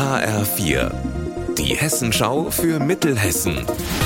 HR4, die Hessenschau für Mittelhessen.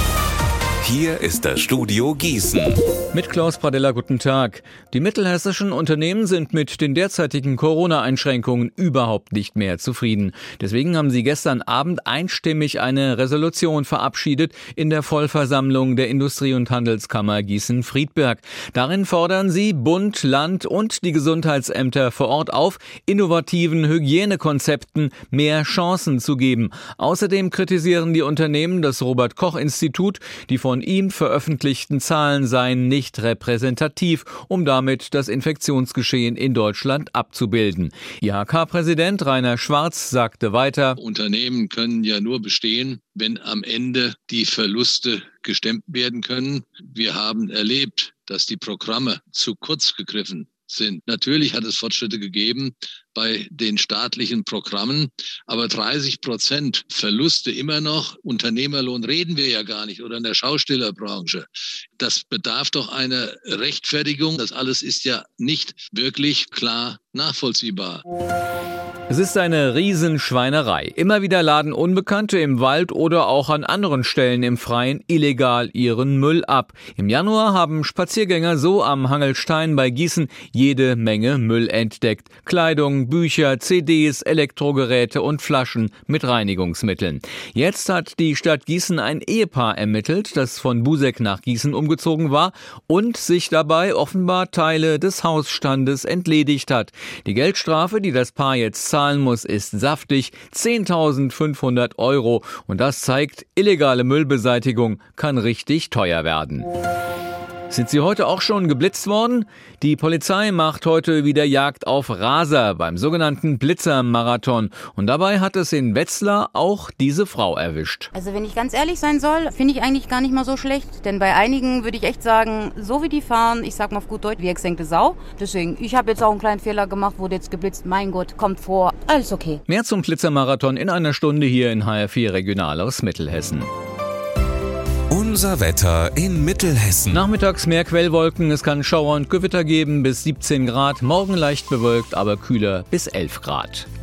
Hier ist das Studio Gießen. Mit Klaus Pradella, guten Tag. Die mittelhessischen Unternehmen sind mit den derzeitigen Corona-Einschränkungen überhaupt nicht mehr zufrieden. Deswegen haben sie gestern Abend einstimmig eine Resolution verabschiedet in der Vollversammlung der Industrie- und Handelskammer Gießen-Friedberg. Darin fordern sie Bund, Land und die Gesundheitsämter vor Ort auf, innovativen Hygienekonzepten mehr Chancen zu geben. Außerdem kritisieren die Unternehmen das Robert-Koch-Institut, die von ihm veröffentlichten Zahlen seien nicht repräsentativ, um damit das Infektionsgeschehen in Deutschland abzubilden. IHK-Präsident Rainer Schwarz sagte weiter: Unternehmen können ja nur bestehen, wenn am Ende die Verluste gestemmt werden können. Wir haben erlebt, dass die Programme zu kurz gegriffen sind. Natürlich hat es Fortschritte gegeben bei den staatlichen Programmen, aber 30% Verluste immer noch, Unternehmerlohn reden wir ja gar nicht, oder in der Schaustellerbranche. Das bedarf doch einer Rechtfertigung. Das alles ist ja nicht wirklich klar nachvollziehbar. Es ist eine Riesenschweinerei. Immer wieder laden Unbekannte im Wald oder auch an anderen Stellen im Freien illegal ihren Müll ab. Im Januar haben Spaziergänger so am Hangelstein bei Gießen jede Menge Müll entdeckt. Kleidung, Bücher, CDs, Elektrogeräte und Flaschen mit Reinigungsmitteln. Jetzt hat die Stadt Gießen ein Ehepaar ermittelt, das von Buseck nach Gießen umgezogen war und sich dabei offenbar Teile des Hausstandes entledigt hat. Die Geldstrafe, die das Paar jetzt zahlen muss, ist saftig: 10.500 €. Und das zeigt, illegale Müllbeseitigung kann richtig teuer werden. Sind Sie heute auch schon geblitzt worden? Die Polizei macht heute wieder Jagd auf Raser beim sogenannten Blitzermarathon. Und dabei hat es in Wetzlar auch diese Frau erwischt. Also wenn ich ganz ehrlich sein soll, finde ich eigentlich gar nicht mal so schlecht. Denn bei einigen würde ich echt sagen, so wie die fahren, ich sag mal auf gut Deutsch, wie gesenkte Sau. Deswegen, ich habe jetzt auch einen kleinen Fehler gemacht, wurde jetzt geblitzt. Mein Gott, kommt vor, alles okay. Mehr zum Blitzermarathon in einer Stunde hier in HR4 Regional aus Mittelhessen. Unser Wetter in Mittelhessen. Nachmittags mehr Quellwolken, es kann Schauer und Gewitter geben bis 17 Grad. Morgen leicht bewölkt, aber kühler bis 11 Grad.